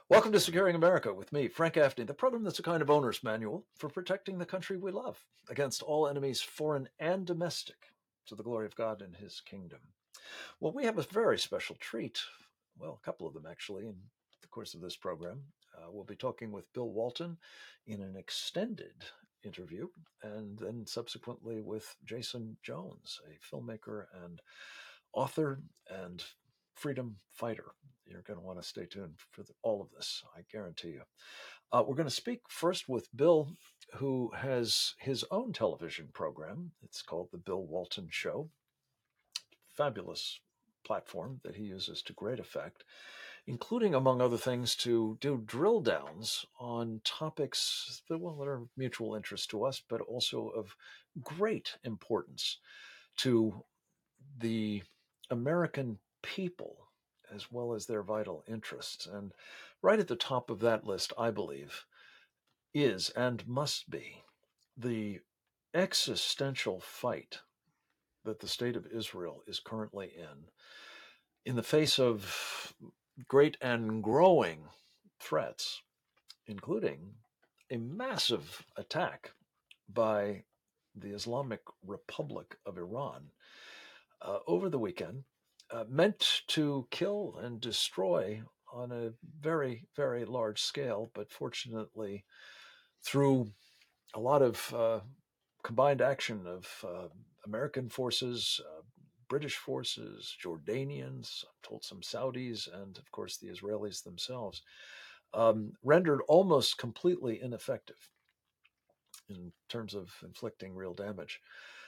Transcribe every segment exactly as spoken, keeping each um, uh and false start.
Welcome to Securing America with me, Frank Gaffney, the program that's a kind of owner's manual for protecting the country we love against all enemies, foreign and domestic, to the glory of God and his kingdom. Well, we have a very special treat. Well, a couple of them actually, in the course of this program. Uh, we'll be talking with Bill Walton in an extended interview, and then subsequently with Jason Jones, a filmmaker and author and freedom fighter. You're going to want to stay tuned for the, all of this, I guarantee you. Uh, we're going to speak first with Bill, who has his own television program. It's called The Bill Walton Show. Fabulous platform that he uses to great effect, including, among other things, to do drill downs on topics that, well, that are of mutual interest to us, but also of great importance to the American people as well as their vital interests. And right at the top of that list, I believe, is and must be the existential fight that the state of Israel is currently in, in the face of great and growing threats, including a massive attack by the Islamic Republic of Iran uh, over the weekend, uh, meant to kill and destroy on a very, very large scale, but fortunately, through a lot of uh, combined action of uh, American forces, uh, British forces, Jordanians, I'm told some Saudis, and of course the Israelis themselves, um, rendered almost completely ineffective in terms of inflicting real damage.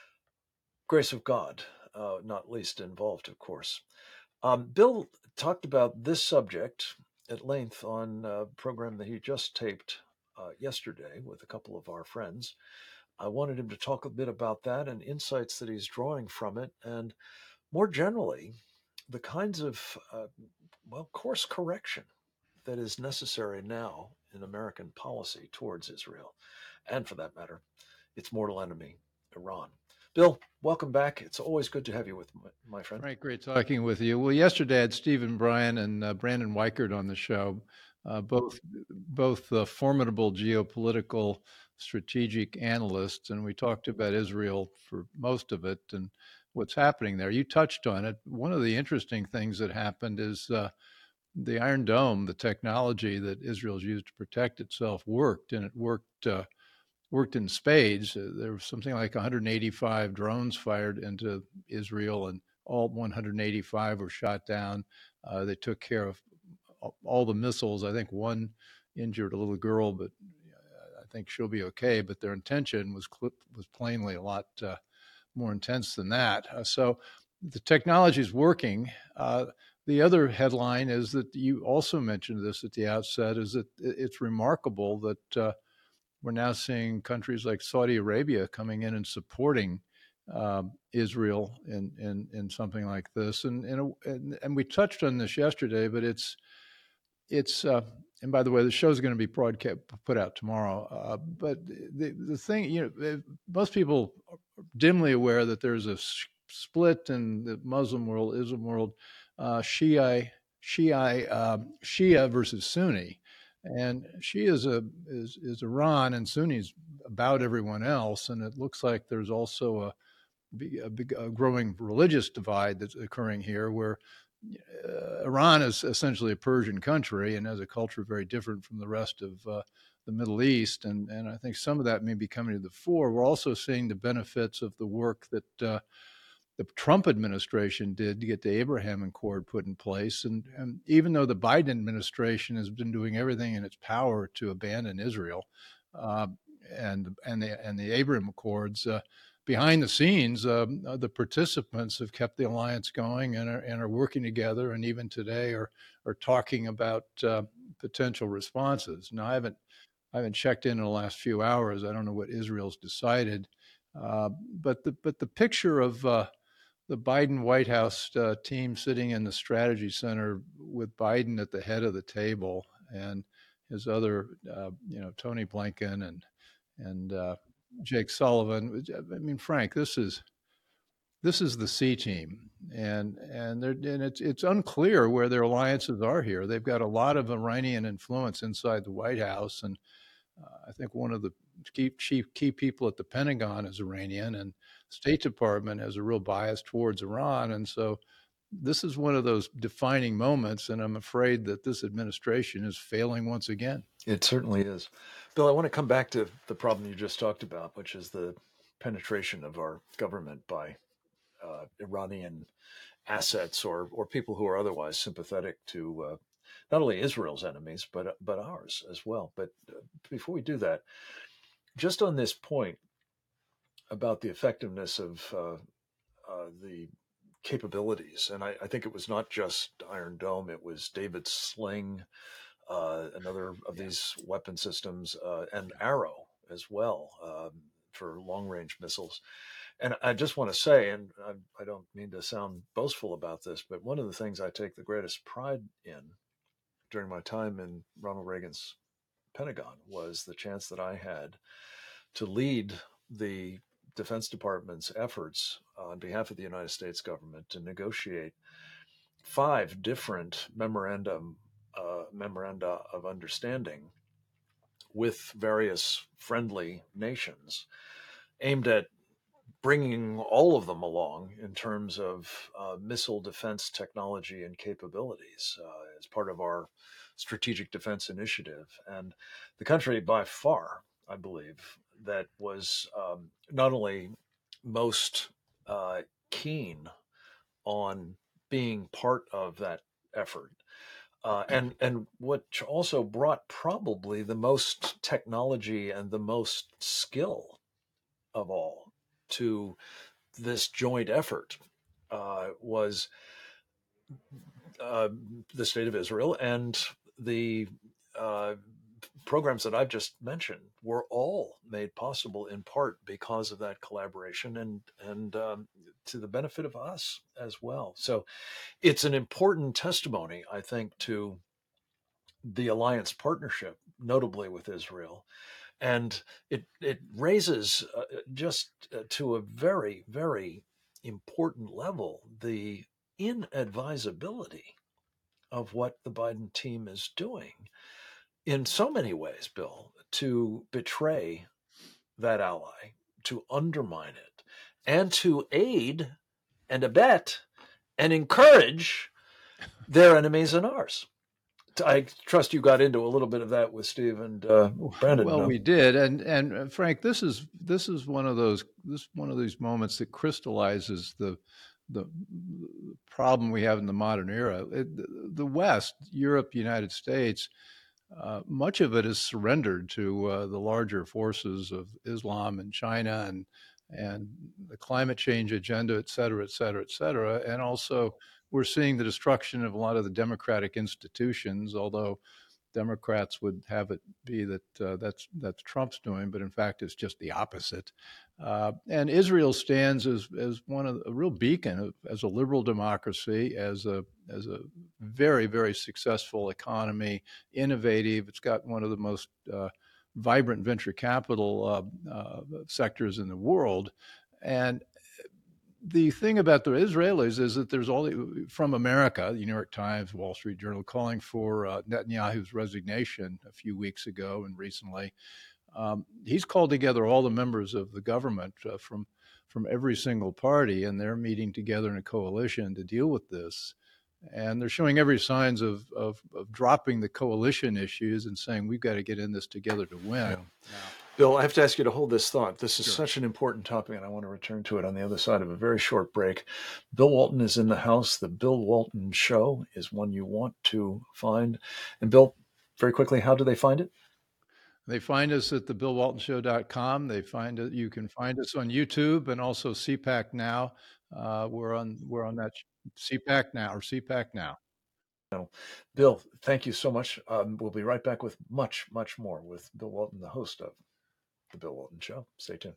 Grace of God, uh, not least involved, of course. Um, Bill talked about this subject at length on a program that he just taped uh, yesterday with a couple of our friends. I wanted him to talk a bit about that and insights that he's drawing from it, and more generally, the kinds of, uh, well, course correction that is necessary now in American policy towards Israel, and for that matter, its mortal enemy, Iran. Bill, welcome back. It's always good to have you with my, my friend. Frank, great talking with you. Well, yesterday I had Stephen Bryan and uh, Brandon Weichert on the show, uh, both both uh, formidable geopolitical strategic analysts, and we talked about Israel for most of it and what's happening there. You touched on it. One of the interesting things that happened is uh, the Iron Dome, the technology that Israel's used to protect itself, worked, and it worked. Uh, worked in spades. Uh, there was something like one hundred eighty-five drones fired into Israel, and all one hundred eighty-five were shot down. Uh, they took care of all the missiles. I think one injured a little girl, but I think she'll be okay. But their intention was was plainly a lot uh, more intense than that. Uh, so the technology is working. Uh, the other headline is that you also mentioned this at the outset, is that it's remarkable that uh, we're now seeing countries like Saudi Arabia coming in and supporting uh, Israel in, in in something like this, and and, and and we touched on this yesterday, but it's it's uh, and by the way, the show is going to be broadcast put out tomorrow. Uh, but the the thing, you know, most people are dimly aware that there's a split in the Muslim world, Islam world, uh, Shia Shia um, Shia versus Sunni. And Shia is a is, is Iran, and Sunni's about everyone else. And it looks like there's also a a, big, a growing religious divide that's occurring here, where uh, Iran is essentially a Persian country and has a culture very different from the rest of uh, the Middle East, and and I think some of that may be coming to the fore. We're also seeing the benefits of the work that uh, the Trump administration did to get the Abraham Accord put in place, and, and even though the Biden administration has been doing everything in its power to abandon Israel, uh, and and the and the Abraham Accords. Uh, behind the scenes, um, uh, the participants have kept the alliance going and are, and are working together, and even today are are talking about uh, potential responses. Now, I haven't I haven't checked in in the last few hours. I don't know what Israel's decided, uh, but the but the picture of uh, the Biden White House uh, team sitting in the strategy center with Biden at the head of the table and his other, uh, you know, Tony Blinken and and uh, Jake Sullivan. I mean, Frank, this is this is the C team, and and and it's it's unclear where their alliances are here. They've got a lot of Iranian influence inside the White House, and uh, I think one of the key chief key people at the Pentagon is Iranian, and State Department has a real bias towards Iran, and so this is one of those defining moments, and I'm afraid that this administration is failing once again. It certainly is. Bill, I want to come back to the problem you just talked about, which is the penetration of our government by uh, Iranian assets or or people who are otherwise sympathetic to uh, not only Israel's enemies, but but ours as well. But uh, before we do that, just on this point about the effectiveness of uh, uh, the capabilities, and I, I think it was not just Iron Dome, it was David Sling, uh, another of these weapon systems, uh, and Arrow as well, um, for long-range missiles. And I just want to say, and I, I don't mean to sound boastful about this, but one of the things I take the greatest pride in during my time in Ronald Reagan's Pentagon was the chance that I had to lead the Defense Department's efforts on behalf of the United States government to negotiate five different memorandum uh, memoranda of understanding with various friendly nations, aimed at bringing all of them along in terms of uh, missile defense technology and capabilities uh, as part of our strategic defense initiative. And the country by far, I believe, that was um, not only most uh, keen on being part of that effort, uh, and and what also brought probably the most technology and the most skill of all to this joint effort uh, was uh, the State of Israel, and the uh, programs that I've just mentioned were all made possible in part because of that collaboration and and um, to the benefit of us as well. So it's an important testimony, I think, to the alliance partnership, notably with Israel. And it it raises uh, just uh, to a very, very important level the inadvisability of what the Biden team is doing in so many ways, Bill, to betray that ally, to undermine it, and to aid and abet and encourage their enemies and ours. I trust you got into a little bit of that with Steve and uh, Brandon. Well, no? we did, and and uh, Frank, this is this is one of those this one of these moments that crystallizes the the problem we have in the modern era. It, the West, Europe, United States, uh, much of it is surrendered to uh, the larger forces of Islam and China and and the climate change agenda, et cetera, et cetera, et cetera, and also we're seeing the destruction of a lot of the democratic institutions, although Democrats would have it be that uh, that's that's Trump's doing, but in fact it's just the opposite. Uh, and Israel stands as as one of a real beacon of, as a liberal democracy, as a as a very very successful economy, innovative. It's got one of the most uh, vibrant venture capital uh, uh, sectors in the world, and the thing about the Israelis is that there's all from America, the New York Times, Wall Street Journal, calling for uh, Netanyahu's resignation a few weeks ago and recently. Um, he's called together all the members of the government uh, from from every single party, and they're meeting together in a coalition to deal with this. And they're showing every signs of, of, of dropping the coalition issues and saying we've got to get in this together to win. Yeah. Bill, I have to ask you to hold this thought. This is Sure. such an important topic, and I want to return to it on the other side of a very short break. Bill Walton is in the house. The Bill Walton Show is one you want to find. And Bill, very quickly, how do they find it? They find us at the bill walton show dot com. They find it. You can find us on YouTube and also C PAC Now. Uh, we're on we're on that C PAC Now or C PAC Now. Bill, thank you so much. Um, we'll be right back with much, much more with Bill Walton, the host of The Bill Walton Show. Stay tuned.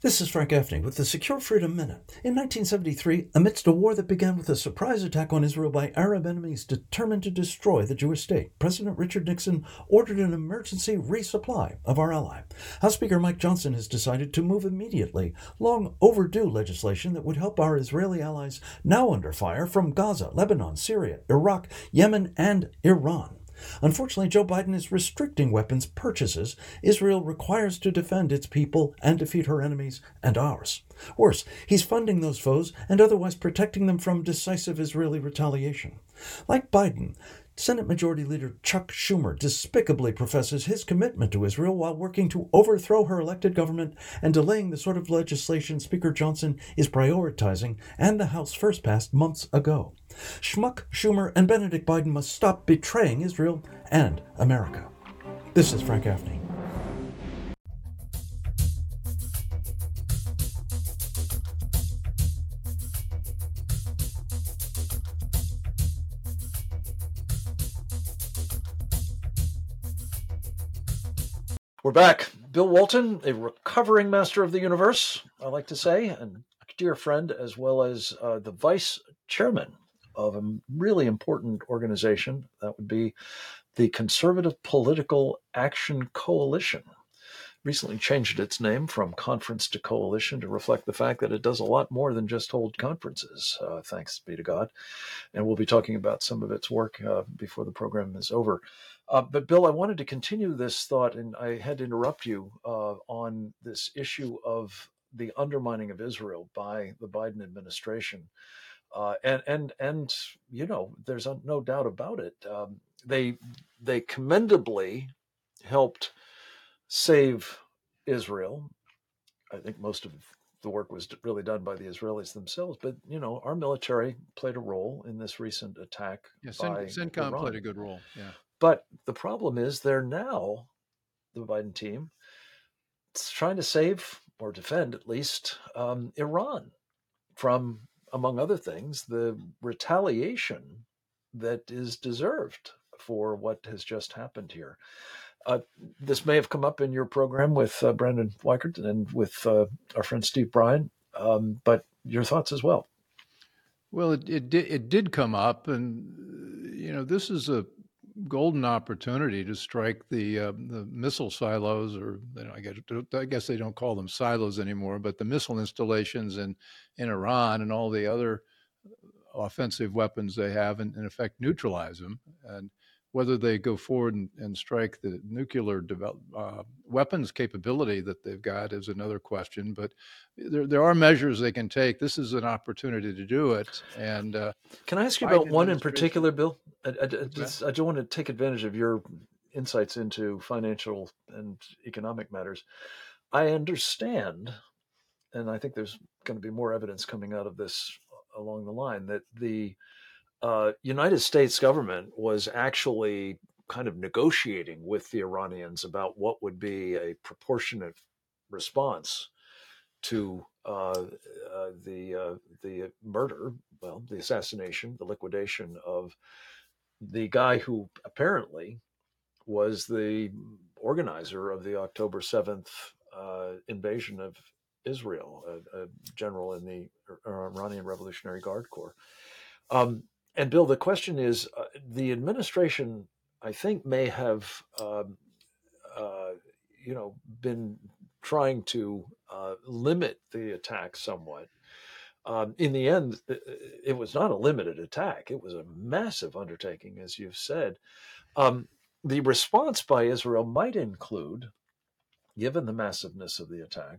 This is Frank Gaffney with the Secure Freedom Minute. In nineteen seventy-three, amidst a war that began with a surprise attack on Israel by Arab enemies determined to destroy the Jewish state, President Richard Nixon ordered an emergency resupply of our ally. House Speaker Mike Johnson has decided to move immediately long overdue legislation that would help our Israeli allies now under fire from Gaza, Lebanon, Syria, Iraq, Yemen, and Iran. Unfortunately, Joe Biden is restricting weapons purchases Israel requires to defend its people and defeat her enemies and ours. Worse, he's funding those foes and otherwise protecting them from decisive Israeli retaliation. Like Biden, Senate Majority Leader Chuck Schumer despicably professes his commitment to Israel while working to overthrow her elected government and delaying the sort of legislation Speaker Johnson is prioritizing and the House first passed months ago. Schmuck, Schumer, and Benedict Biden must stop betraying Israel and America. This is Frank Gaffney. We're back. Bill Walton, a recovering master of the universe, I like to say, and a dear friend, as well as uh, the vice chairman of a really important organization. That would be the Conservative Political Action Coalition. Recently changed its name from Conference to Coalition to reflect the fact that it does a lot more than just hold conferences, uh, thanks be to God. And we'll be talking about some of its work uh, before the program is over. Uh, but Bill, I wanted to continue this thought, and I had to interrupt you uh, on this issue of the undermining of Israel by the Biden administration. Uh, and, and, and, you know, there's no doubt about it. Um, they, they commendably helped save Israel. I think most of the work was really done by the Israelis themselves, but you know, our military played a role in this recent attack. Yeah, by CENTCOM Iran. played a good role. Yeah, but the problem is they're now, the Biden team, trying to save or defend at least um, Iran from, among other things, the retaliation that is deserved for what has just happened here. Uh, this may have come up in your program with uh, Brandon Weichert and with uh, our friend Steve Bryan, um, but your thoughts as well. Well, it, it, did, it did come up, and, you know, this is a golden opportunity to strike the uh, the missile silos, or you know, I guess I guess they don't call them silos anymore, but the missile installations in, in Iran and all the other offensive weapons they have, and in effect neutralize them. And whether they go forward and, and strike the nuclear develop, uh, weapons capability that they've got is another question. But there, there are measures they can take. This is an opportunity to do it. And uh, can I ask you about one in particular, Bill? I, I, I just I just want to take advantage of your insights into financial and economic matters. I understand, and I think there's going to be more evidence coming out of this along the line, that the Uh, United States government was actually kind of negotiating with the Iranians about what would be a proportionate response to uh, uh, the uh, the murder, well, the assassination, the liquidation of the guy who apparently was the organizer of the October seventh uh, invasion of Israel, a, a general in the Iranian Revolutionary Guard Corps. Um, And Bill, the question is, uh, the administration, I think, may have, um, uh, you know, been trying to uh, limit the attack somewhat. Um, in the end, it was not a limited attack; it was a massive undertaking, as you've said. Um, the response by Israel might include, given the massiveness of the attack,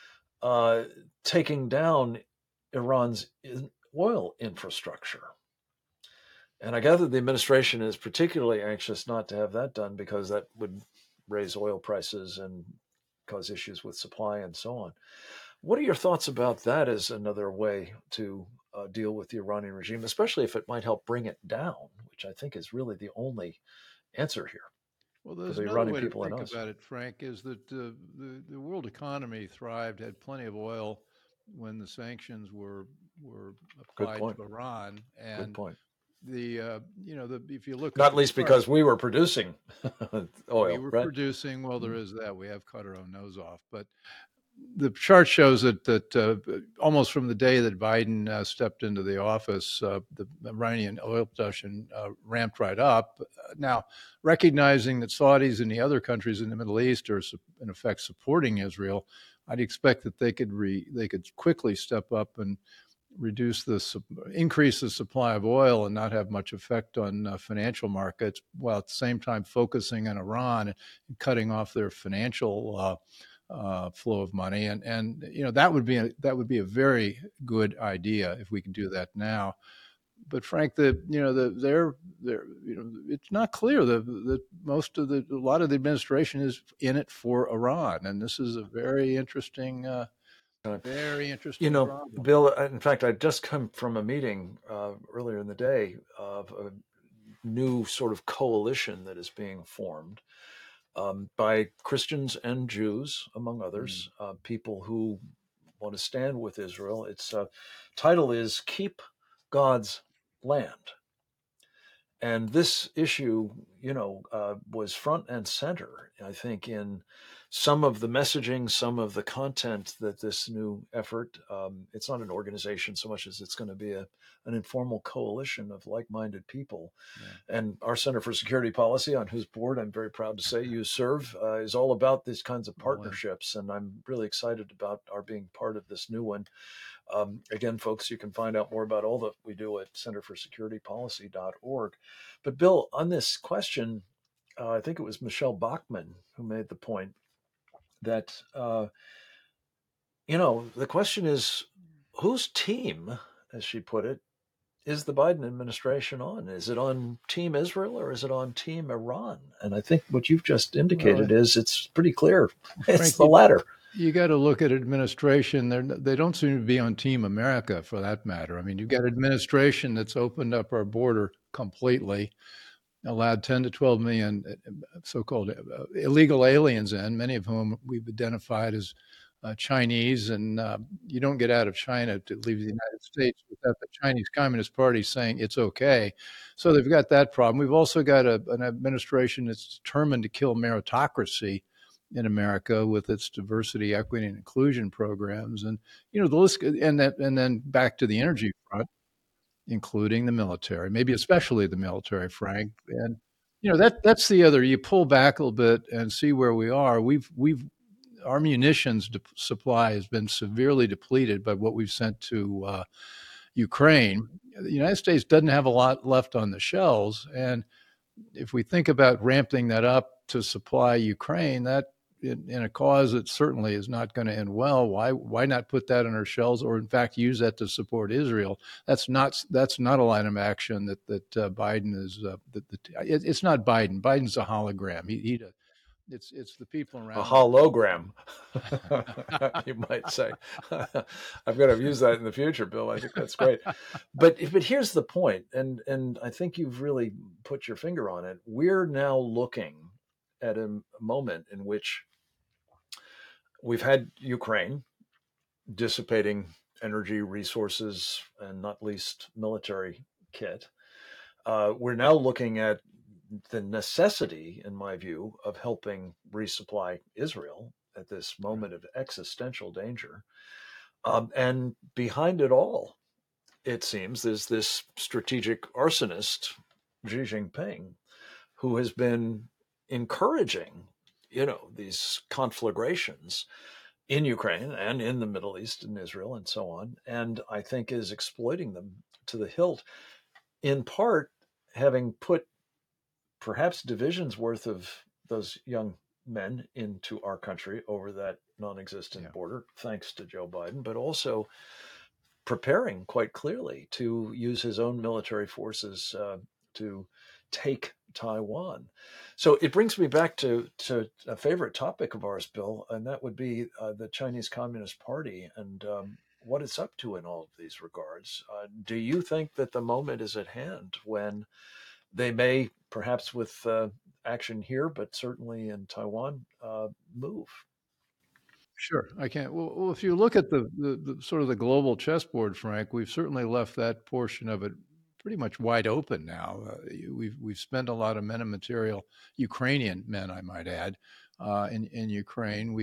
uh, taking down Iran's oil infrastructure. And I gather the administration is particularly anxious not to have that done because that would raise oil prices and cause issues with supply and so on. What are your thoughts about that as another way to uh, deal with the Iranian regime, especially if it might help bring it down, which I think is really the only answer here? Well, there's for the another Iranian way to people and think us. about it, Frank, is that uh, the, the world economy thrived, had plenty of oil when the sanctions were were Good applied point. to Iran. Good And point. the uh, you know the if you look Not at the least chart, because we were producing oil, we were right? producing. Well, there is that. We have cut our own nose off, but the chart shows that that uh, almost from the day that Biden uh, stepped into the office, uh, the Iranian oil production uh, ramped right up. Now, recognizing that Saudis and the other countries in the Middle East are in effect supporting Israel, I'd expect that they could re, they could quickly step up and reduce the increase the supply of oil and not have much effect on uh, financial markets, while at the same time focusing on Iran and cutting off their financial uh, uh, flow of money. And and you know that would be a, that would be a very good idea if we could do that now. But Frank, the you know the they're they're you know it's not clear that that most of the a lot of the administration is in it for Iran, and this is a very interesting. Uh, Very interesting. You know, problem. Bill, in fact, I just come from a meeting uh, earlier in the day of a new sort of coalition that is being formed um, by Christians and Jews, among others, mm. uh, people who want to stand with Israel. Its uh, title is Keep God's Land. And this issue, you know, uh, was front and center, I think, in some of the messaging, some of the content that this new effort, um, it's not an organization so much as it's going to be a, an informal coalition of like-minded people. Yeah. And our Center for Security Policy, on whose board I'm very proud to say you serve, uh, is all about these kinds of partnerships. And I'm really excited about our being part of this new one. Um, again, folks, you can find out more about all that we do at center for security policy dot org. But Bill, on this question, uh, I think it was Michelle Bachmann who made the point that, uh, you know, the question is, whose team, as she put it, is the Biden administration on? Is it on Team Israel or is it on Team Iran? And I think what you've just indicated well, is it's pretty clear. It's Frank, the latter. You got to look at administration. They're, they don't seem to be on Team America, for that matter. I mean, you've got administration that's opened up our border completely, allowed ten to twelve million so-called illegal aliens in, many of whom we've identified as uh, Chinese. And uh, you don't get out of China to leave the United States without the Chinese Communist Party saying it's okay. So they've got that problem. We've also got a, an administration that's determined to kill meritocracy in America with its diversity, equity, and inclusion programs. And, you know, the list, and that, and then back to the energy front, including the military, maybe especially the military, Frank. And, you know, that that's the other, you pull back a little bit and see where we are. We've, we've, our munitions de- supply has been severely depleted by what we've sent to uh, Ukraine. The United States doesn't have a lot left on the shelves. And if we think about ramping that up to supply Ukraine, that in, in a cause that certainly is not going to end well, why why not put that on our shelves, or in fact use that to support Israel? That's not that's not a line of action that that uh, Biden is. Uh, that the, it, it's not Biden. Biden's a hologram. He, he it's it's the people around. A hologram, you might say. I'm going to use that in the future, Bill. I think that's great. But but here's the point, and and I think you've really put your finger on it. We're now looking at a moment in which we've had Ukraine dissipating energy resources and not least military kit. Uh, we're now looking at the necessity, in my view, of helping resupply Israel at this moment of existential danger. Um, and behind it all, it seems, there's this strategic arsonist, Xi Jinping, who has been encouraging, you know, these conflagrations in Ukraine and in the Middle East and Israel and so on, and I think is exploiting them to the hilt, in part having put perhaps divisions worth of those young men into our country over that non-existent yeah. border, thanks to Joe Biden, but also preparing quite clearly to use his own military forces uh, to take Taiwan. So it brings me back to, to a favorite topic of ours, Bill, and that would be uh, the Chinese Communist Party and um, what it's up to in all of these regards. Uh, do you think that the moment is at hand when they may, perhaps with uh, action here, but certainly in Taiwan, uh, move? Sure, I can't. Well, well if you look at the, the, the sort of the global chessboard, Frank, we've certainly left that portion of it pretty much wide open now. Uh, we've we've spent a lot of men and material, Ukrainian men, I might add, uh, in in Ukraine. We've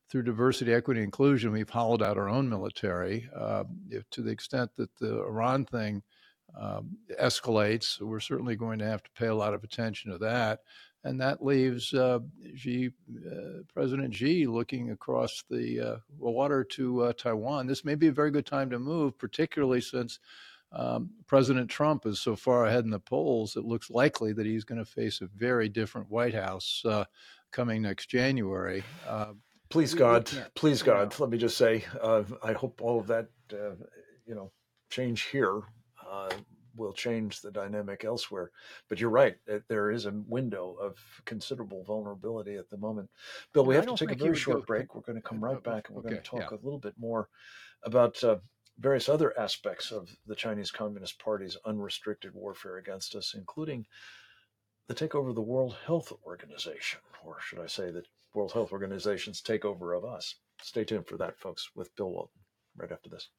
through diversity, equity, inclusion, we've hollowed out our own military. Uh, if, to the extent that the Iran thing um, escalates, we're certainly going to have to pay a lot of attention to that. And that leaves uh, Xi, uh, President Xi looking across the uh, water to uh, Taiwan. This may be a very good time to move, particularly since um, President Trump is so far ahead in the polls. It looks likely that he's going to face a very different White House uh, coming next January. Uh, Please God, please God, let me just say, uh, I hope all of that, uh, you know, change here uh, will change the dynamic elsewhere. But you're right, there is a window of considerable vulnerability at the moment. Bill, we have to take a very short break. We're going to come right back and we're okay, going to talk yeah. a little bit more about uh, various other aspects of the Chinese Communist Party's unrestricted warfare against us, including the takeover of the World Health Organization, or should I say that World Health Organization's takeover of us. Stay tuned for that, folks, with Bill Walton right after this.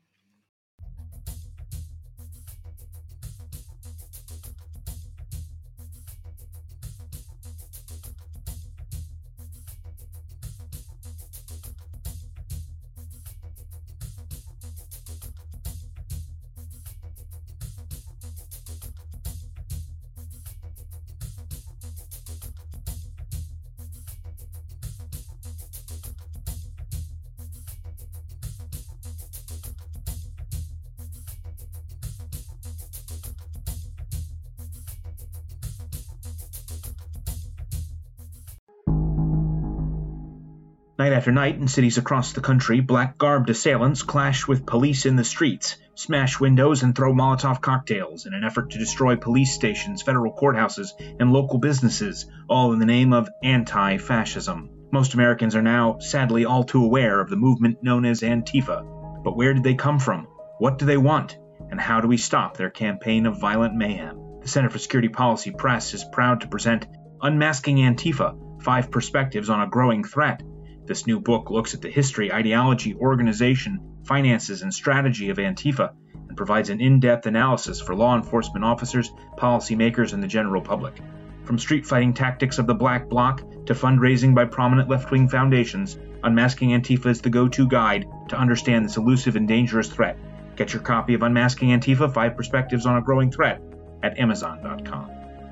Night after night, in cities across the country, black-garbed assailants clash with police in the streets, smash windows, and throw Molotov cocktails in an effort to destroy police stations, federal courthouses, and local businesses, all in the name of anti-fascism. Most Americans are now, sadly, all too aware of the movement known as Antifa. But where did they come from? What do they want? And how do we stop their campaign of violent mayhem? The Center for Security Policy Press is proud to present Unmasking Antifa, Five Perspectives on a Growing Threat. This new book looks at the history, ideology, organization, finances, and strategy of Antifa and provides an in-depth analysis for law enforcement officers, policymakers, and the general public. From street-fighting tactics of the Black Bloc to fundraising by prominent left-wing foundations, Unmasking Antifa is the go-to guide to understand this elusive and dangerous threat. Get your copy of Unmasking Antifa, Five Perspectives on a Growing Threat at amazon dot com.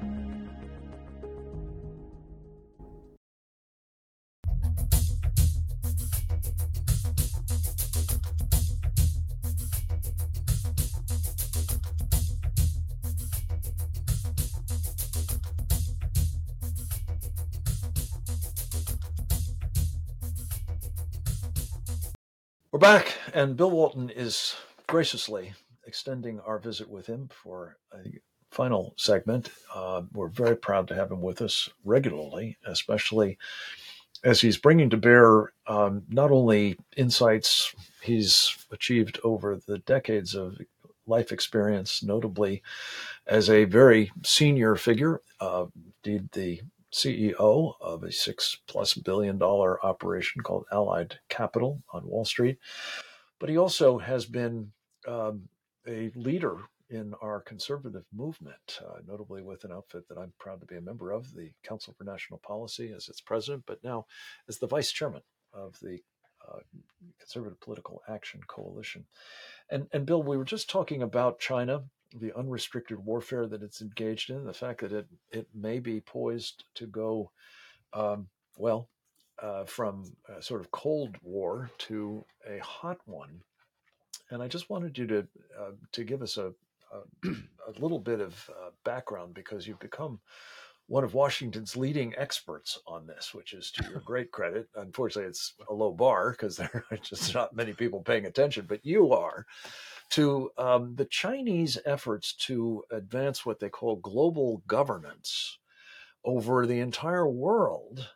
We're back, and Bill Walton is graciously extending our visit with him for a final segment. Uh, we're very proud to have him with us regularly, especially as he's bringing to bear um, not only insights he's achieved over the decades of life experience, notably as a very senior figure, uh, indeed the C E O of a six plus billion dollar operation called Allied Capital on Wall Street. But he also has been um, a leader in our conservative movement, uh, notably with an outfit that I'm proud to be a member of, the Council for National Policy, as its president, but now as the vice chairman of the uh, Conservative Political Action Coalition. And, and Bill, we were just talking about China, the unrestricted warfare that it's engaged in, the fact that it it may be poised to go, um, well, uh, from a sort of Cold War to a hot one. And I just wanted you to uh, to give us a, a, a little bit of uh, background, because you've become one of Washington's leading experts on this, which is to your great credit. Unfortunately, it's a low bar because there are just not many people paying attention, but you are. To um, the Chinese efforts to advance what they call global governance over the entire world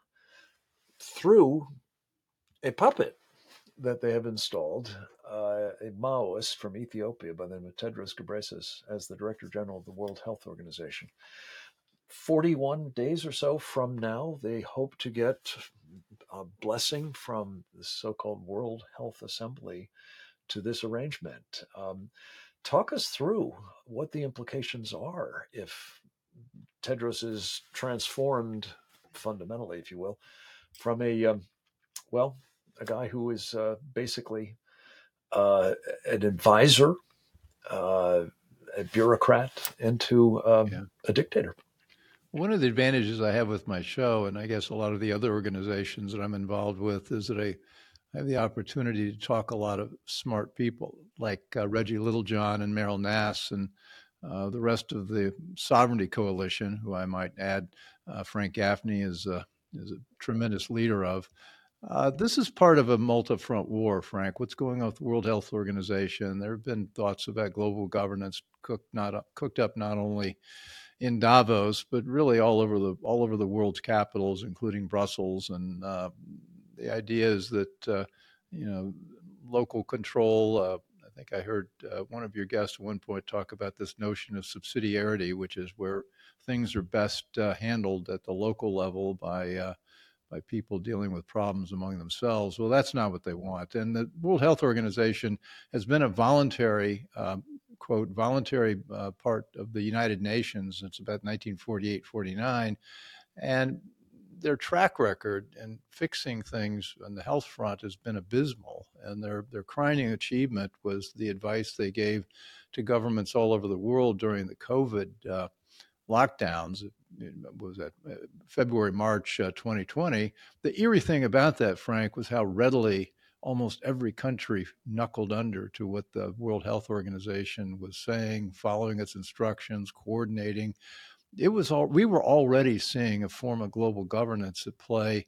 through a puppet that they have installed, uh, a Maoist from Ethiopia by the name of Tedros Ghebreyesus as the Director General of the World Health Organization. forty-one days or so from now, they hope to get a blessing from the so-called World Health Assembly to this arrangement. Um, talk us through what the implications are if Tedros is transformed fundamentally, if you will, from a, um, well, a guy who is uh, basically uh, an advisor, uh, a bureaucrat into um, Yeah. a dictator. One of the advantages I have with my show, and I guess a lot of the other organizations that I'm involved with, is that I I have the opportunity to talk a lot of smart people like uh, Reggie Littlejohn and Meryl Nass and uh, the rest of the Sovereignty Coalition, who I might add uh, Frank Gaffney is a, is a tremendous leader of. Uh, this is part of a multi-front war, Frank. What's going on with the World Health Organization? There have been thoughts about global governance cooked not cooked up not only in Davos, but really all over the all over the world's capitals, including Brussels. And uh, the idea is that uh, you know local control. Uh, I think I heard uh, one of your guests at one point talk about this notion of subsidiarity, which is where things are best uh, handled at the local level by uh, by people dealing with problems among themselves. Well, that's not what they want. And the World Health Organization has been a voluntary, uh, quote, voluntary uh, part of the United Nations since about nineteen forty-eight, forty-nine. And their track record in fixing things on the health front has been abysmal. And their, their crowning achievement was the advice they gave to governments all over the world during the COVID uh, lockdowns. It was that February, March uh, twenty twenty. The eerie thing about that, Frank, was how readily almost every country knuckled under to what the World Health Organization was saying, following its instructions, coordinating. It was all, we were already seeing a form of global governance at play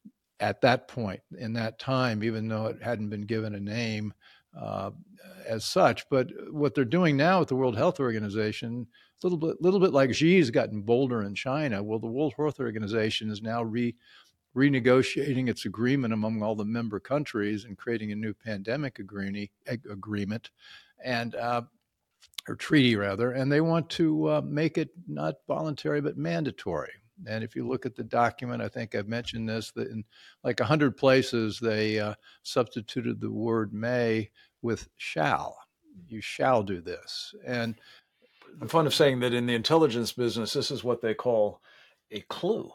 at that point in that time, even though it hadn't been given a name uh, as such. But what they're doing now with the World Health Organization, a little bit, little bit like Xi's gotten bolder in China. Well, the World Health Organization is now re, renegotiating its agreement among all the member countries and creating a new pandemic agree, agreement, and uh, or treaty rather, and they want to uh, make it not voluntary but mandatory. And if you look at the document, I think I've mentioned this, that in like one hundred places, they uh, substituted the word may with shall. You shall do this. And I'm fond of saying that in the intelligence business, this is what they call a clue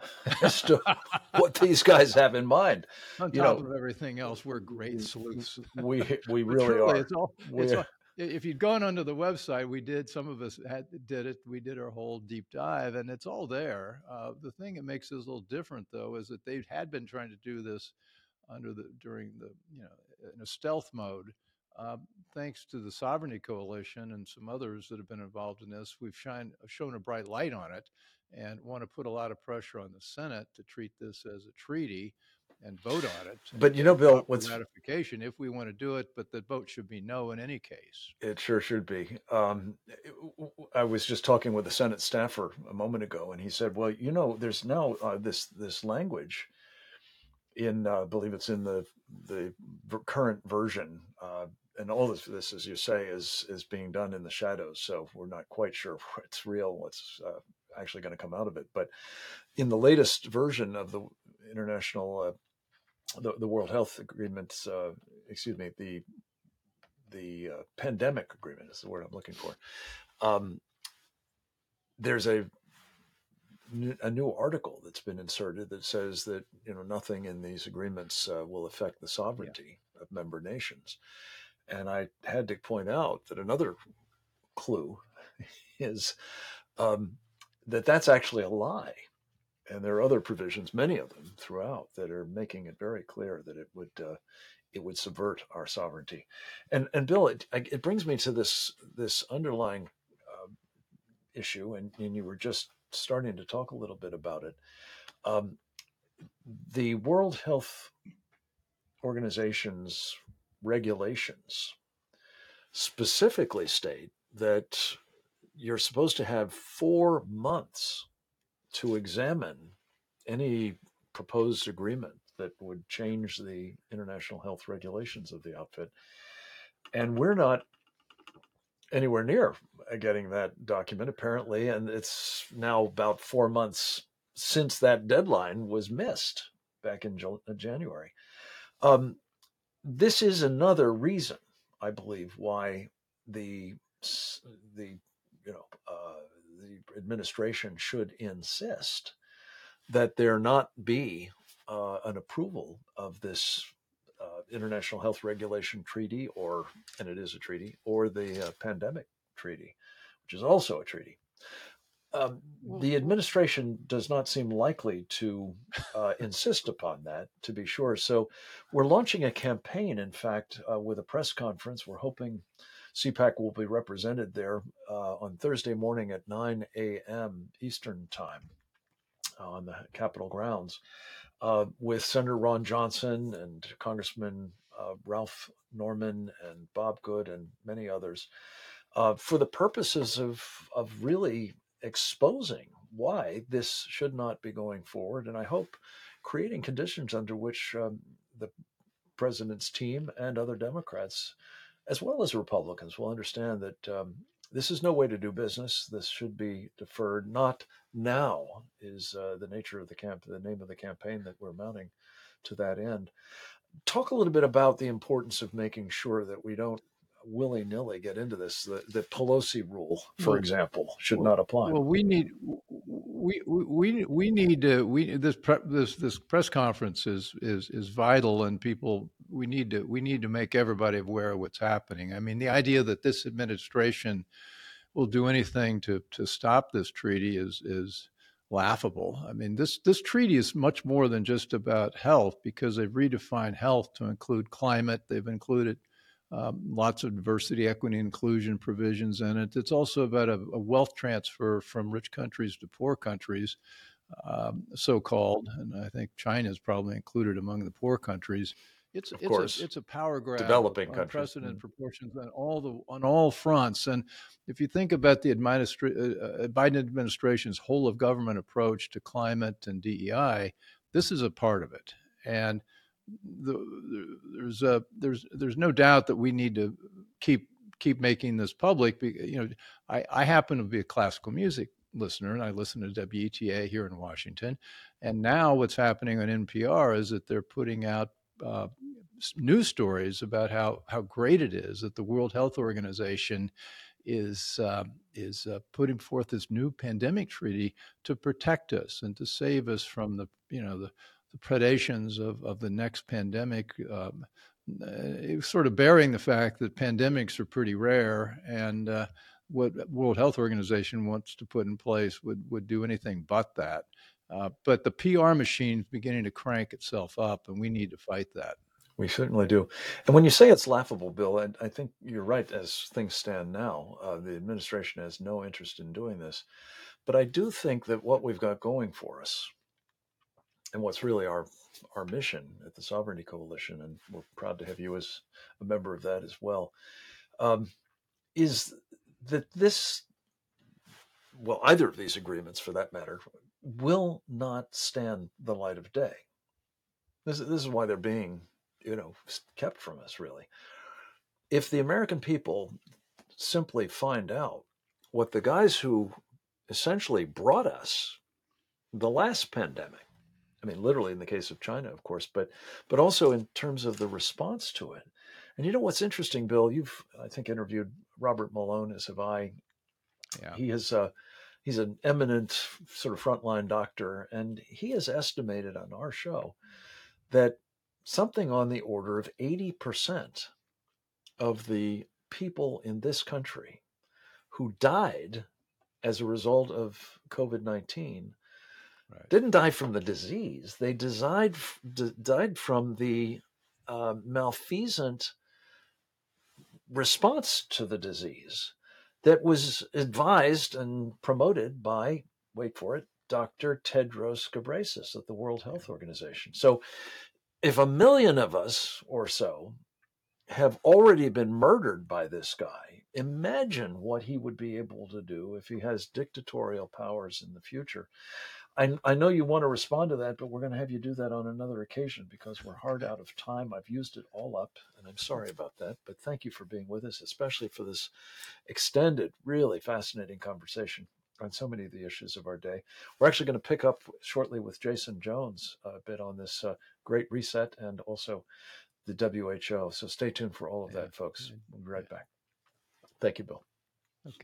as to what these guys have in mind. On you top know, of everything else, we're great sleuths. We we But really truly, are. it's all, We it's all, if you'd gone onto the website, we did, some of us had, did it, we did our whole deep dive, and it's all there. Uh, the thing that makes this a little different, though, is that they had been trying to do this under the, during the, you know, in a stealth mode. Uh, thanks to the Sovereignty Coalition and some others that have been involved in this, we've shine, shown a bright light on it and want to put a lot of pressure on the Senate to treat this as a treaty and vote on it. But you know, Bill, proper what's ratification if we want to do it, but the vote should be no in any case. It sure should be. Um, I was just talking with a Senate staffer a moment ago, and he said, "Well, you know, there's now uh, this this language in, uh, I believe it's in the the v- current version, uh, and all this, this, as you say, is is being done in the shadows. So we're not quite sure what's real, what's uh, actually going to come out of it. But in the latest version of the international, uh, the, the World Health Agreement, uh, excuse me, the the uh, pandemic agreement is the word I'm looking for. Um, there's a a new article that's been inserted that says that you know nothing in these agreements uh, will affect the sovereignty yeah. of member nations. And I had to point out that another clue is um, that that's actually a lie. And there are other provisions, many of them throughout, that are making it very clear that it would uh, it would subvert our sovereignty. And and Bill, it, it brings me to this this underlying uh, issue, and, and you were just starting to talk a little bit about it. Um, the World Health Organization's regulations specifically state that you're supposed to have four months to examine any proposed agreement that would change the international health regulations of the outfit. And we're not anywhere near getting that document, apparently. And it's now about four months since that deadline was missed back in January. Um, this is another reason, I believe, why the the you know uh, the administration should insist that there not be uh, an approval of this International Health Regulation Treaty, or, and it is a treaty, or the uh, Pandemic Treaty, which is also a treaty. Um, the administration does not seem likely to uh, insist upon that, to be sure. So we're launching a campaign, in fact, uh, with a press conference. We're hoping C PAC will be represented there uh, on Thursday morning at nine a.m. Eastern Time uh, on the Capitol grounds uh, with Senator Ron Johnson and Congressman uh, Ralph Norman and Bob Good and many others uh, for the purposes of, of really exposing why this should not be going forward, and I hope creating conditions under which um, the president's team and other Democrats, as well as Republicans, will understand that um, this is no way to do business. This should be deferred. Not now is uh, the nature of the camp, the name of the campaign that we're mounting to that end. Talk a little bit about the importance of making sure that we don't willy-nilly get into this. The, the Pelosi rule, for Well, example, should well, not apply. Well, we need we we we need to we this pre, this this press conference is is is vital, and people we need to we need to make everybody aware of what's happening. I mean, the idea that this administration will do anything to to stop this treaty is is laughable. I mean, this this treaty is much more than just about health, because they've redefined health to include climate. They've included Um, lots of diversity, equity, and inclusion provisions in it. It's also about a, a wealth transfer from rich countries to poor countries, um, so-called, and I think China is probably included among the poor countries. It's Of it's course, a it's a power grab developing of countries. unprecedented Mm. proportions on all the on all fronts. And if you think about the administra- uh, Biden administration's whole of government approach to climate and D E I, this is a part of it. And The, the, there's a, there's there's no doubt that we need to keep keep making this public. You know, I, I happen to be a classical music listener, and I listen to W E T A here in Washington. And now what's happening on N P R is that they're putting out uh, news stories about how how great it is that the World Health Organization is uh, is uh, putting forth this new pandemic treaty to protect us and to save us from the you know the the predations of, of the next pandemic, um, uh, sort of bearing the fact that pandemics are pretty rare, and uh, what World Health Organization wants to put in place would, would do anything but that. Uh, but the P R machine is beginning to crank itself up, and we need to fight that. We certainly do. And when you say it's laughable, Bill, I, I think you're right. As things stand now, uh, the administration has no interest in doing this. But I do think that what we've got going for us, and what's really our our mission at the Sovereignty Coalition, and we're proud to have you as a member of that as well, um, is that this, well, either of these agreements, for that matter, will not stand the light of day. This, this is why they're being, you know, kept from us, really. If the American people simply find out what the guys who essentially brought us the last pandemic, I mean, literally in the case of China, of course, but but also in terms of the response to it. And you know what's interesting, Bill? You've, I think, interviewed Robert Malone, as have I. Yeah. He is uh, he's an eminent sort of frontline doctor, and he has estimated on our show that something on the order of eighty percent of the people in this country who died as a result of COVID nineteen Right. didn't die from the disease. They died, died from the uh, malfeasant response to the disease that was advised and promoted by, wait for it, Doctor Tedros Ghebreyesus at the World Health Organization. So if a million of us or so have already been murdered by this guy, imagine what he would be able to do if he has dictatorial powers in the future. I, I know you want to respond to that, but we're going to have you do that on another occasion because we're hard out of time. I've used it all up, and I'm sorry about that. But thank you for being with us, especially for this extended, really fascinating conversation on so many of the issues of our day. We're actually going to pick up shortly with Jason Jones a bit on this uh, Great Reset and also the W H O. So stay tuned for all of that, yeah. folks. We'll be right back. Thank you, Bill. Okay.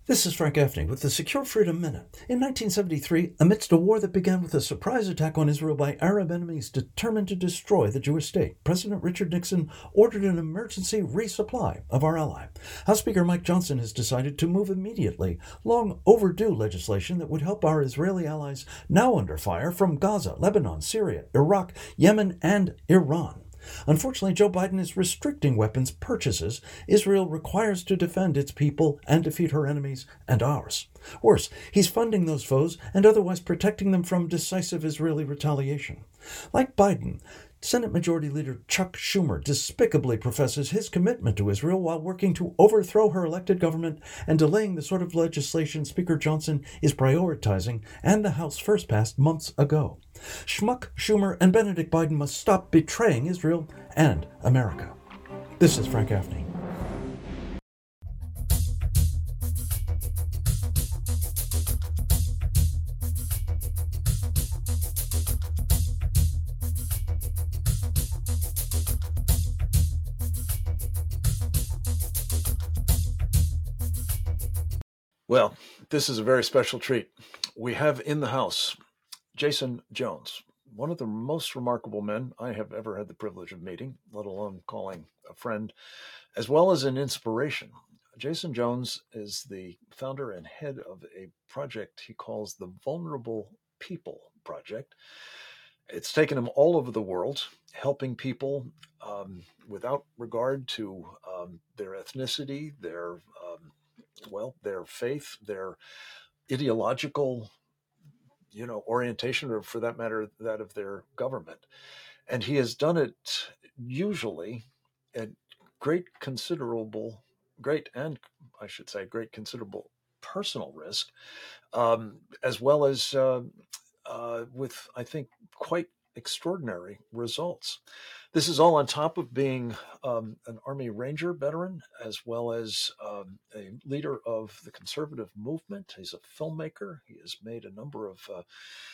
This is Frank Gaffney with the Secure Freedom Minute. In nineteen seventy-three, amidst a war that began with a surprise attack on Israel by Arab enemies determined to destroy the Jewish state, President Richard Nixon ordered an emergency resupply of our ally. House Speaker Mike Johnson has decided to move immediately long overdue legislation that would help our Israeli allies now under fire from Gaza, Lebanon, Syria, Iraq, Yemen, and Iran. Unfortunately, Joe Biden is restricting weapons purchases Israel requires to defend its people and defeat her enemies and ours. Worse, he's funding those foes and otherwise protecting them from decisive Israeli retaliation. Like Biden, Senate Majority Leader Chuck Schumer despicably professes his commitment to Israel while working to overthrow her elected government and delaying the sort of legislation Speaker Johnson is prioritizing and the House first passed months ago. Schmuck, Schumer, and Benedict Biden must stop betraying Israel and America. This is Frank Gaffney. Well, this is a very special treat. We have in the house Jason Jones, one of the most remarkable men I have ever had the privilege of meeting, let alone calling a friend, as well as an inspiration. Jason Jones is the founder and head of a project he calls the Vulnerable People Project. It's taken him all over the world, helping people um, without regard to um, their ethnicity, their um, well, their faith, their ideological, you know, orientation, or for that matter, that of their government. And he has done it usually at great considerable, great and I should say great considerable personal risk, um, as well as uh, uh, with, I think, quite extraordinary results. This is all on top of being um, an Army Ranger veteran, as well as um, a leader of the conservative movement. He's a filmmaker. He has made a number of uh,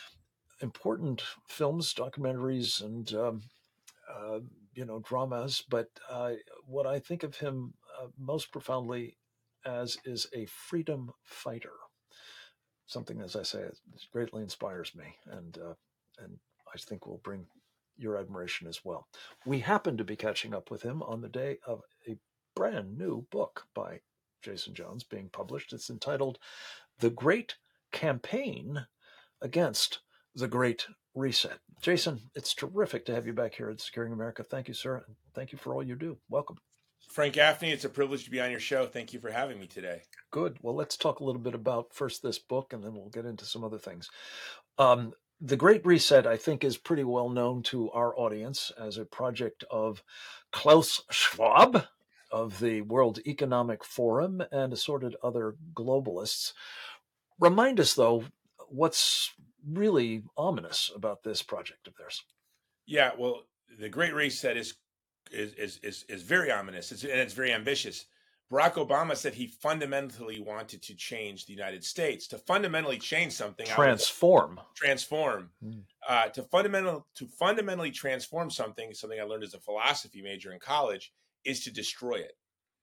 important films, documentaries, and um, uh, you know dramas. But uh, what I think of him uh, most profoundly as is a freedom fighter. Something, as I say, greatly inspires me, and uh, and I think will bring your admiration as well. We happen to be catching up with him on the day of a brand new book by Jason Jones being published. It's entitled The Great Campaign Against the Great Reset. Jason, it's terrific to have you back here at Securing America. Thank you, sir. And thank you for all you do. Welcome. Frank Gaffney, it's a privilege to be on your show. Thank you for having me today. Good. Well, let's talk a little bit about first this book, and then we'll get into some other things. Um, The Great Reset, I think, is pretty well known to our audience as a project of Klaus Schwab of the World Economic Forum and assorted other globalists. Remind us, though, what's really ominous about this project of theirs. Yeah, well, the Great Reset is is is is, is very ominous, it's, and it's very ambitious. Barack Obama said he fundamentally wanted to change the United States, to fundamentally change something. Transform. Transform. Mm. Uh, to fundamental to fundamentally transform something, something I learned as a philosophy major in college, is to destroy it.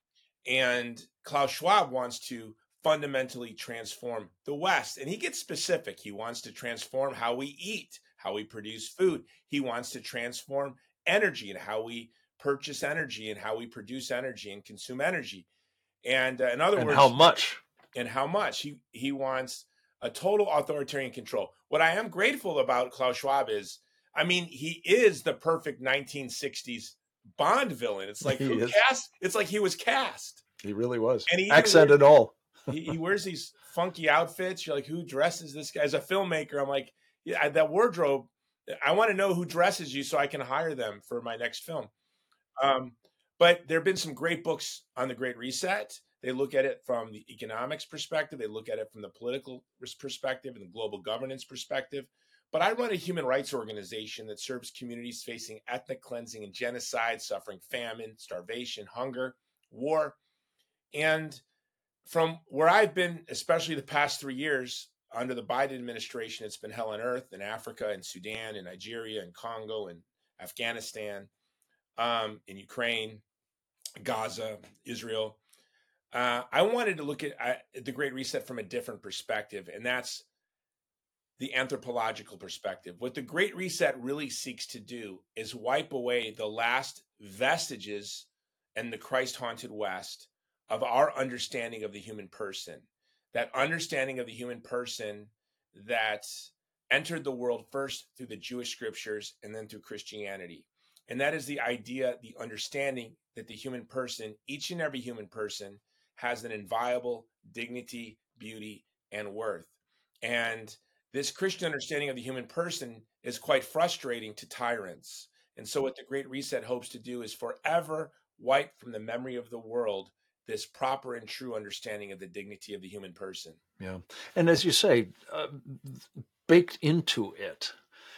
And Klaus Schwab wants to fundamentally transform the West. And he gets specific. He wants to transform how we eat, how we produce food. He wants to transform energy and how we purchase energy and how we produce energy and consume energy. And uh, in other and words, how much? And how much. He he wants a total authoritarian control. What I am grateful about Klaus Schwab is, I mean, he is the perfect nineteen sixties Bond villain. It's like, He who is. cast? It's like he was cast. He really was. And he Accent wears, and all. he, he wears these funky outfits. You're like, who dresses this guy? As a filmmaker, I'm like, yeah, that wardrobe, I want to know who dresses you so I can hire them for my next film. Um, but there have been some great books on the Great Reset. They look at it from the economics perspective. They look at it from the political perspective and the global governance perspective. But I run a human rights organization that serves communities facing ethnic cleansing and genocide, suffering famine, starvation, hunger, war. And from where I've been, especially the past three years under the Biden administration, it's been hell on earth in Africa and Sudan and Nigeria and Congo and Afghanistan, um, in Ukraine, Gaza, Israel. Uh, I wanted to look at uh, the Great Reset from a different perspective, and that's the anthropological perspective. What the Great Reset really seeks to do is wipe away the last vestiges in the Christ-haunted West of our understanding of the human person, that understanding of the human person that entered the world first through the Jewish scriptures and then through Christianity. And that is the idea, the understanding that the human person, each and every human person, has an inviolable dignity, beauty, and worth. And this Christian understanding of the human person is quite frustrating to tyrants. And so what the Great Reset hopes to do is forever wipe from the memory of the world this proper and true understanding of the dignity of the human person. Yeah. And as you say, uh, baked into it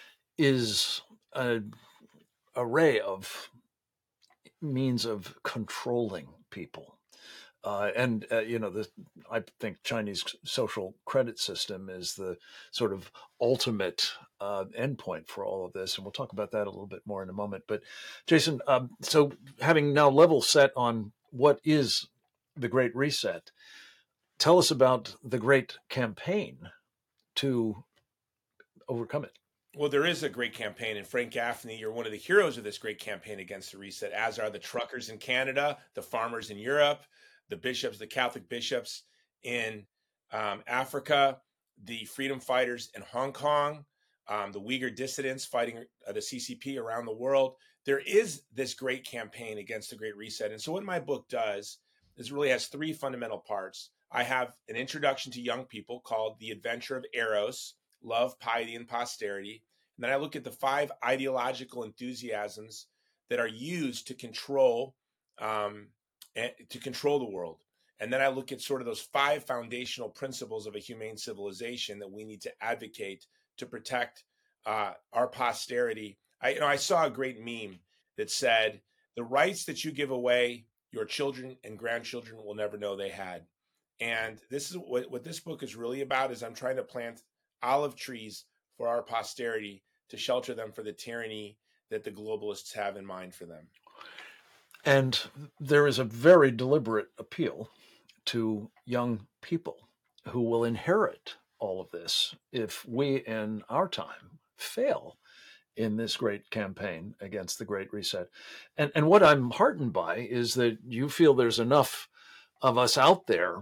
is an array of means of controlling people. Uh, and, uh, you know, the, I think Chinese social credit system is the sort of ultimate uh, endpoint for all of this. And we'll talk about that a little bit more in a moment. But Jason, um, so having now level set on what is the Great Reset, tell us about the Great Campaign to overcome it. Well, there is a great campaign, and Frank Gaffney, you're one of the heroes of this great campaign against the reset, as are the truckers in Canada, the farmers in Europe, the bishops, the Catholic bishops in um, Africa, the freedom fighters in Hong Kong, um, the Uyghur dissidents fighting uh, the C C P around the world. There is this great campaign against the Great Reset. And so what my book does is really has three fundamental parts. I have an introduction to young people called The Adventure of Eros, Love, Piety, and Posterity. And then I look at the five ideological enthusiasms that are used to control um, to control the world. And then I look at sort of those five foundational principles of a humane civilization that we need to advocate to protect uh, our posterity. I, you know, I saw a great meme that said, the rights that you give away, your children and grandchildren will never know they had. And this is what, what this book is really about, is I'm trying to plant olive trees for our posterity to shelter them for the tyranny that the globalists have in mind for them. And there is a very deliberate appeal to young people who will inherit all of this if we in our time fail in this great campaign against the Great Reset. And, and what I'm heartened by is that you feel there's enough of us out there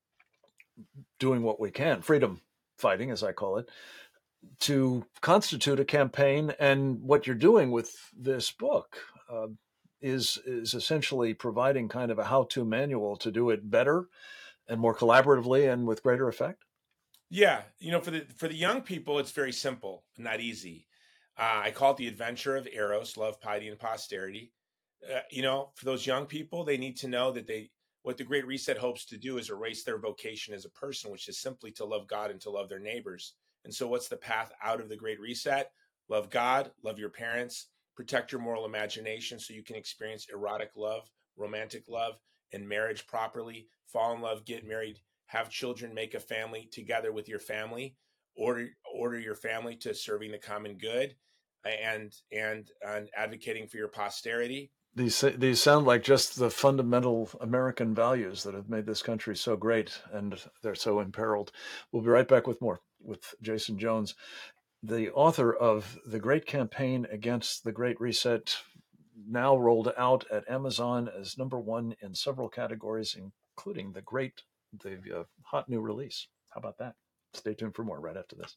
doing what we can, freedom fighting, as I call it, to constitute a campaign. And what you're doing with this book uh, is is essentially providing kind of a how-to manual to do it better and more collaboratively and with greater effect. Yeah, you know, for the for the young people, it's very simple, not easy. Uh, I call it The Adventure of Eros, Love, Piety, and Posterity. Uh, you know, for those young people, they need to know that they what the Great Reset hopes to do is erase their vocation as a person, which is simply to love God and to love their neighbors. And so what's the path out of the Great Reset? Love God, love your parents, protect your moral imagination so you can experience erotic love, romantic love, and marriage properly. Fall in love, get married, have children, make a family together with your family, order order your family to serving the common good, and and, and advocating for your posterity. These these sound like just the fundamental American values that have made this country so great, and they're so imperiled. We'll be right back with more with Jason Jones, the author of The Great Campaign Against the Great Reset, now rolled out at Amazon as number one in several categories, including the great, the uh, hot new release. How about that? Stay tuned for more right after this.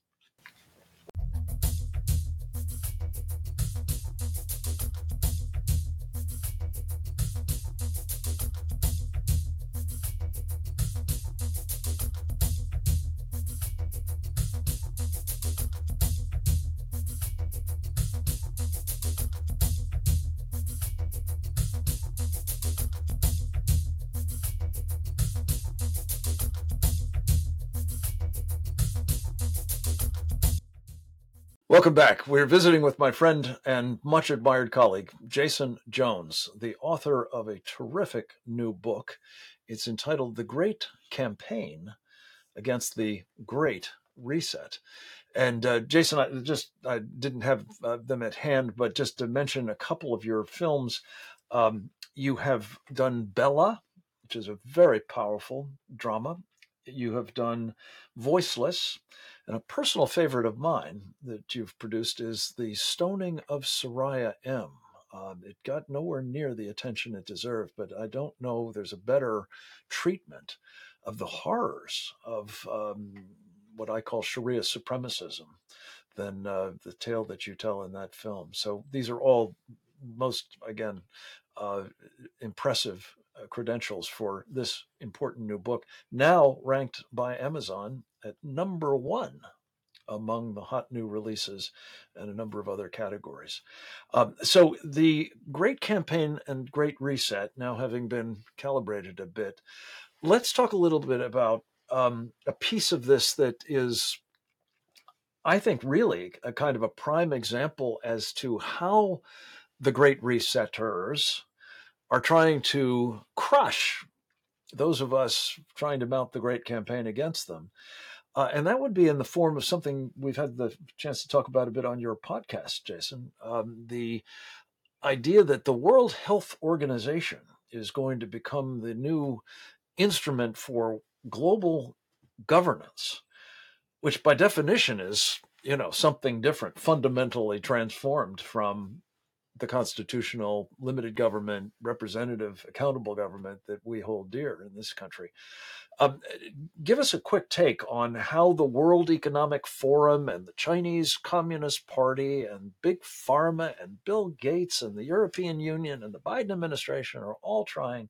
Welcome back. We're visiting with my friend and much admired colleague, Jason Jones, the author of a terrific new book. It's entitled The Great Campaign Against the Great Reset. And uh, Jason, I just I didn't have uh, them at hand, but just to mention a couple of your films, um, you have done Bella, which is a very powerful drama. You have done Voiceless, and a personal favorite of mine that you've produced is The Stoning of Soraya M. Um, it got nowhere near the attention it deserved, but I don't know there's a better treatment of the horrors of um, what I call Sharia supremacism than uh, the tale that you tell in that film. So these are all most, again, uh, impressive uh, credentials for this important new book, now ranked by Amazon at number one among the hot new releases and a number of other categories. Um, so the Great Campaign and Great Reset, now having been calibrated a bit, let's talk a little bit about um, a piece of this that is, I think, really a kind of a prime example as to how the Great Resetters are trying to crush those of us trying to mount the Great Campaign against them. Uh, and that would be in the form of something we've had the chance to talk about a bit on your podcast, Jason. Um, the idea that the World Health Organization is going to become the new instrument for global governance, which by definition is, you know, something different, fundamentally transformed from the constitutional limited government, representative, accountable government that we hold dear in this country. Um, give us a quick take on how the World Economic Forum and the Chinese Communist Party and Big Pharma and Bill Gates and the European Union and the Biden administration are all trying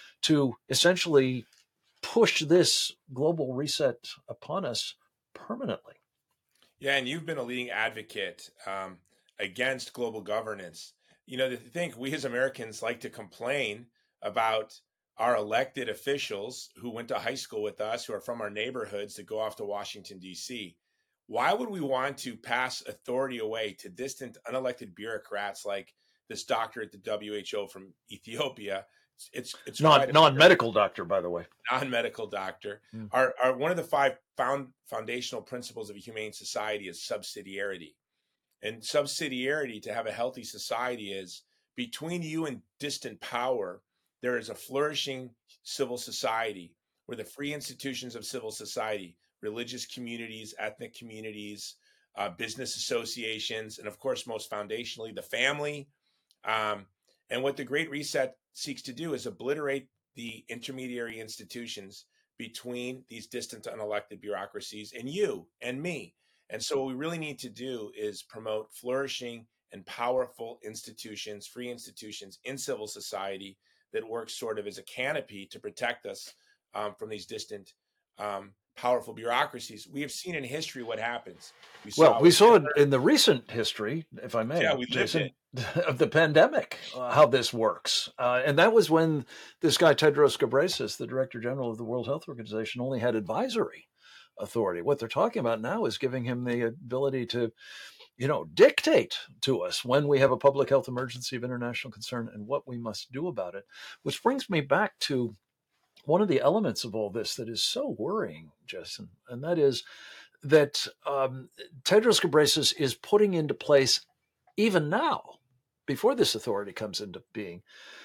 to essentially push this global reset upon us permanently. Yeah, and you've been a leading advocate um, against global governance. You know, to think we as Americans like to complain about our elected officials who went to high school with us, who are from our neighborhoods, that go off to Washington, D C. Why would we want to pass authority away to distant, unelected bureaucrats like this doctor at the W H O from Ethiopia? It's it's non non-medical doctor, by the way. Non-medical doctor. Mm. Our, our one of the five found foundational principles of a humane society is subsidiarity. And subsidiarity, to have a healthy society, is between you and distant power, there is a flourishing civil society where the free institutions of civil society, religious communities, ethnic communities, uh, business associations, and of course, most foundationally, the family. Um, and what the Great Reset seeks to do is obliterate the intermediary institutions between these distant unelected bureaucracies and you and me. And so what we really need to do is promote flourishing and powerful institutions, free institutions in civil society that work sort of as a canopy to protect us um, from these distant, um, powerful bureaucracies. We have seen in history what happens. We well, we saw it in the recent history, if I may, yeah, we Jason, of the pandemic, uh, how this works. Uh, and that was when this guy, Tedros Ghebreyesus, the Director General of the World Health Organization, only had advisory authority. What they're talking about now is giving him the ability to, you know, dictate to us when we have a public health emergency of international concern and what we must do about it. Which brings me back to one of the elements of all this that is so worrying, Jason, and that is that um, Tedros Ghebreyesus is putting into place, even now, before this authority comes into being,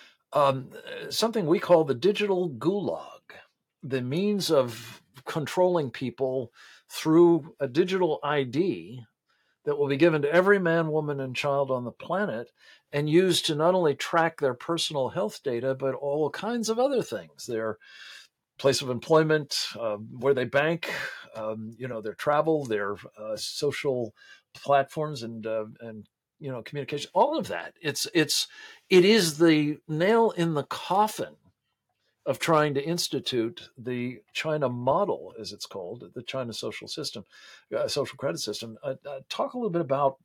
um, something we call the digital gulag, the means of controlling people through a digital I D that will be given to every man, woman, and child on the planet and used to not only track their personal health data, but all kinds of other things, their place of employment, uh, where they bank, um, you know, their travel, their uh, social platforms and, uh, and, you know, communication, all of that. It's, it's, it is the nail in the coffin of trying to institute the China model, as it's called, the China social system, uh, social credit system. Uh, uh, talk a little bit about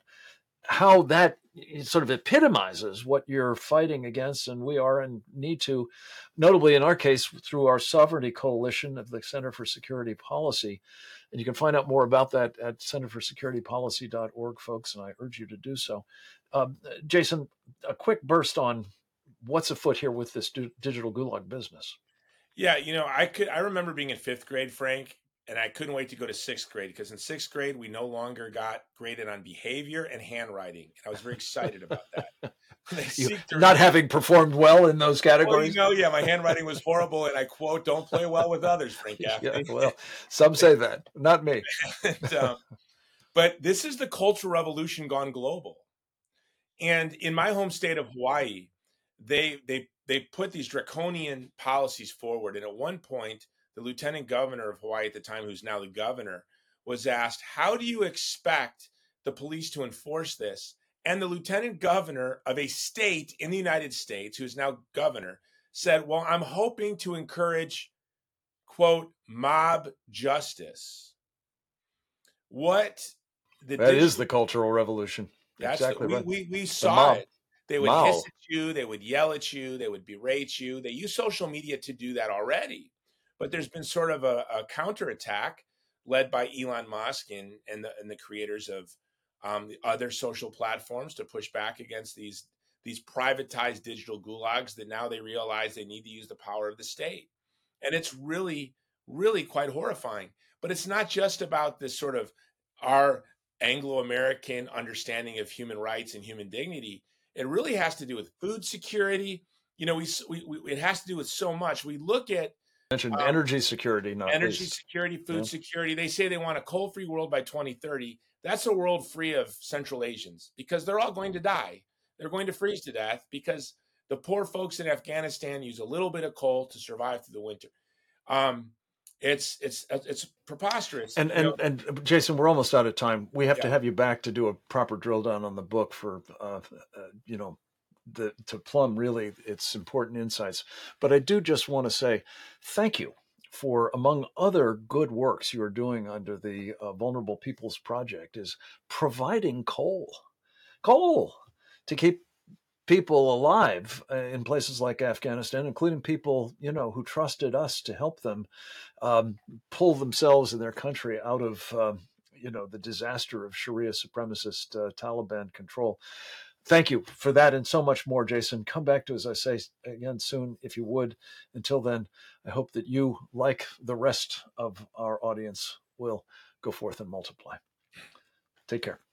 how that sort of epitomizes what you're fighting against, and we are and need to, notably in our case, through our Sovereignty Coalition of the Center for Security Policy. And you can find out more about that at center for security policy dot org, folks, and I urge you to do so. Um, Jason, a quick burst on what's afoot here with this du- digital gulag business. Yeah, you know, I could. I remember being in fifth grade, Frank, and I couldn't wait to go to sixth grade because in sixth grade we no longer got graded on behavior and handwriting, and I was very excited about that. they You, seek their not having performed well in those well, categories. you know, yeah, my handwriting was horrible, and I quote, "Don't play well with others, Frank Yeah, Gaffney." well, some say that, not me. and, um, but this is the cultural revolution gone global. And in my home state of Hawaii, they they they put these draconian policies forward. And at one point, the lieutenant governor of Hawaii at the time, who's now the governor, was asked, "How do you expect the police to enforce this?" And the lieutenant governor of a state in the United States, who is now governor, said, "Well, I'm hoping to encourage, quote, mob justice." What the That digital, is the cultural revolution. that's Exactly the, we, right. we we The saw mob. it. They would Mao. hiss at you, they would yell at you, they would berate you. They use social media to do that already. But there's been sort of a, a counterattack led by Elon Musk and, and, the, and the creators of um, the other social platforms to push back against these, these privatized digital gulags that now they realize they need to use the power of the state. And it's really, really quite horrifying. But it's not just about this sort of our Anglo-American understanding of human rights and human dignity. It really has to do with food security. You know, we, we, we it has to do with so much. We look at Mentioned um, energy security, not energy least. security, food Yeah. security. They say they want a coal-free world by twenty thirty. That's a world free of Central Asians because they're all going to die. They're going to freeze to death because the poor folks in Afghanistan use a little bit of coal to survive through the winter. Um, it's it's it's preposterous. And you and know? and Jason, we're almost out of time. We have to Yeah. have you back to do a proper drill down on the book for, uh, uh, you know, the to plumb really its important insights. But I do just want to say thank you for, among other good works you are doing under the uh, Vulnerable Peoples Project, is providing coal, coal to keep people alive uh, in places like Afghanistan, including people, you know, who trusted us to help them um, pull themselves and their country out of, um, you know, the disaster of Sharia supremacist uh, Taliban control. Thank you for that and so much more, Jason. Come back to, as I say again soon, if you would. Until then, I hope that you, like the rest of our audience, will go forth and multiply. Take care.